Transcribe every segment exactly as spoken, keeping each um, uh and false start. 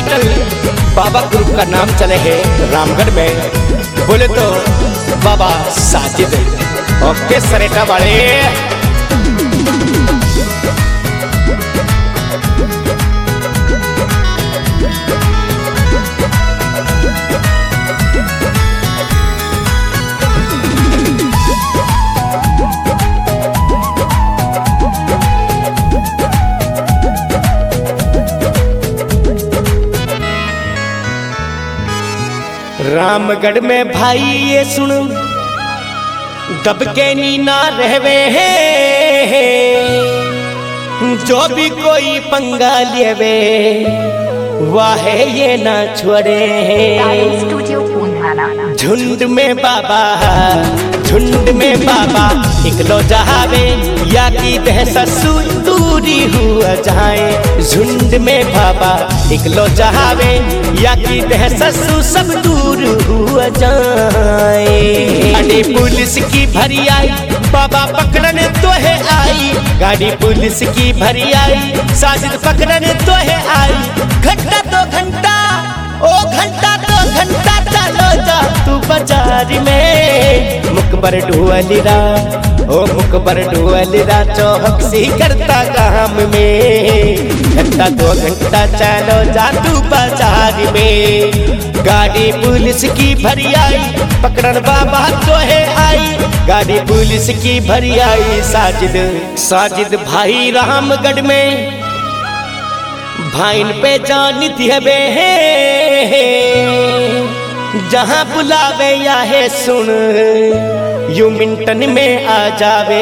Title बाबा group का नाम चले है रामगढ़ में, बोले तो बाबा साजिद ओके सरेटा वाले। रामगढ़ में भाई ये सुन दब के नी ना रहवे है, जो भी कोई पंगा लेवे वाहे ये ना छोड़े है। झुंड में बाबा झुंड में बाबा इकलो जहावे या की बह ससु दूरी हुआ जाए। झुंड में बाबा इकलो जहावे या की बह ससु सब दूर हुआ जाए। गाड़ी पुलिस की भरी आई बाबा पकड़ने तो है आई, गाड़ी पुलिस की भरी आई साजिद पकड़ने तो है आई। घंटा तो घंटा ओ घंटा तो घंटा चलो जा तू बाजार में। मुकबर ढोलिरा ओ मुकबर ढोलिरा चौहक सी करता काम में। घंटा दो घंटा चलो जा तू बाजार में। गाड़ी पुलिस की भरी आई पकड़न बाबा तो है आई, गाड़ी पुलिस की भरी आई। साजिद साजिद भाई रामगढ़ में भाइन पे जानी थी है, जहाँ बुलावे या है सुन यू मिंटन में आ जावे।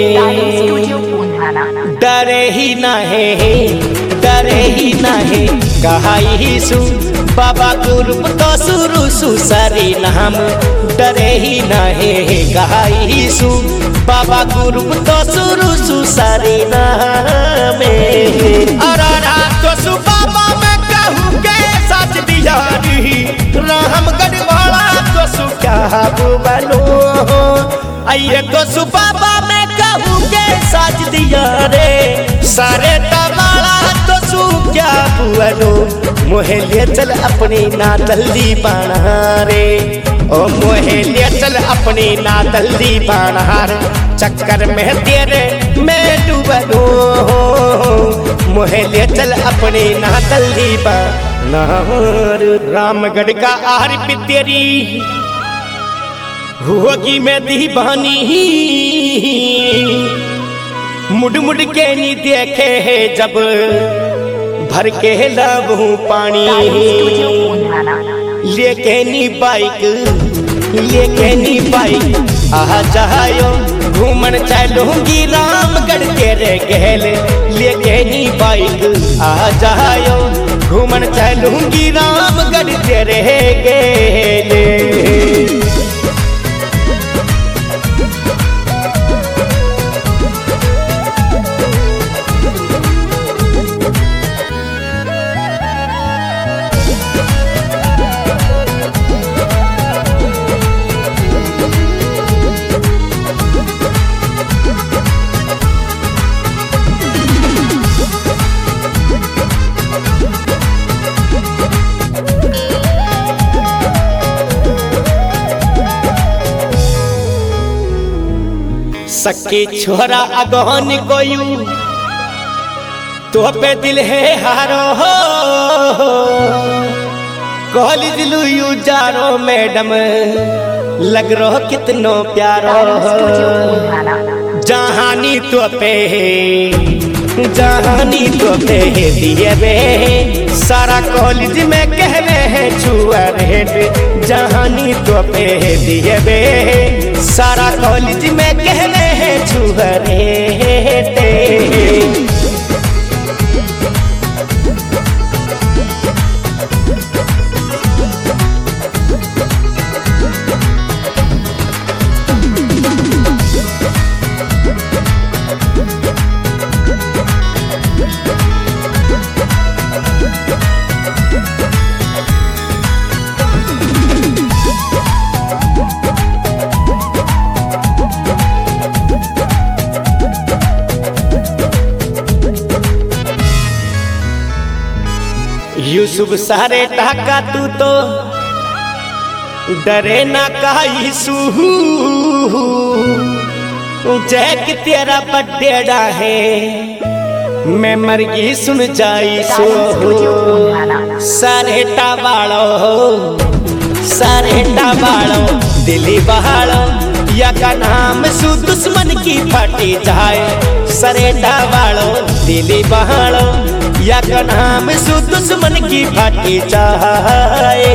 डरे ही ना है डरे ही ना है कहा ही सु बाबा गुरुप तो सुरु सुसरी नाम। डरे ही ना है कहा ही सु बाबा गुरुप तो सुरु सुसरी नाम। अरारा तो सु बाबा मैं कहूँ के सच दिया रामगढ़ वाला तो सु क्या बोलो। आइए तो सु बाबा मैं कहूँ के सच दिया रे सारे तमाला तो सु क्या बोलो। मोहे ले चल अपनी ना दल्ली बाणा रे ओ मोहे ले चल अपनी ना दल्ली बाणा रे। चक्कर में तेरे मैं डूबलो मोहे ले चल अपनी ना दल्ली बाणा। रामगढ़ का आर पितेरी होगी मैं दीवानी मुड़ मुड़ के नी देखे है जब भर के लाबू पानी। लेके नी बाइक लेके नी बाइक आ जायो घूमन चलूंगी रामगढ़ तेरे गहल। लेके नी बाइक आ जायो घूमन चलूंगी रामगढ़ तेरे गहल। सके छोरा अगहन कोयू तो पे दिल है हारो हो। कॉलेज लुयू जारो मैडम लग रहो कितनो प्यारो हो। जहानी तो पे जहानी तो पे दिए वे सारा कॉलेज में कहवे है छुआ रेट। जहानी तो पे दिए वे सारा कॉलेज में कहवे है छुआ रेट। यूसुफ सारे टाका तू तो डरे ना काई सू जैक तेरा बड्डेड़ा है मैं मर गई सुन जाई सो सारे टावाड़ो सारे टावाड़ो दिली बहाड़ो या का नाम सु दुश्मन की फटी जाए सारे टावाड़ो दिली बहाड़ो या का नाम सु दुश्मन की फटी जाए।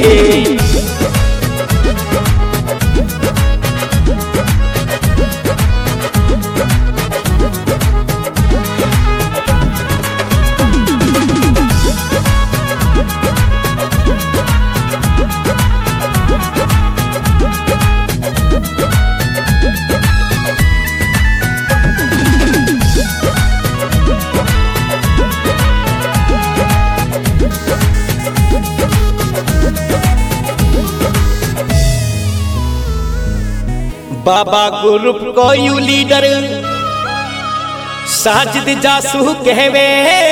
बाबा ग्रुप को यू लीडर साजिद जासू कहवे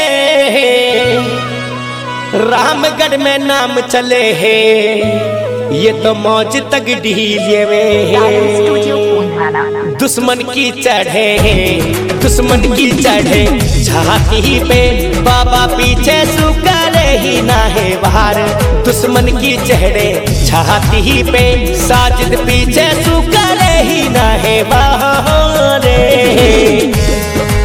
रामगढ़ में नाम चले है ये तो मौज तक ढीले दुश्मन की चढ़े दुश्मन की चढ़े छाती पे बाबा पीछे सुकरे ही ना है बाहर दुश्मन की चढ़े छाती पे साजिद पीछे सुकरे ही ना है बाहर।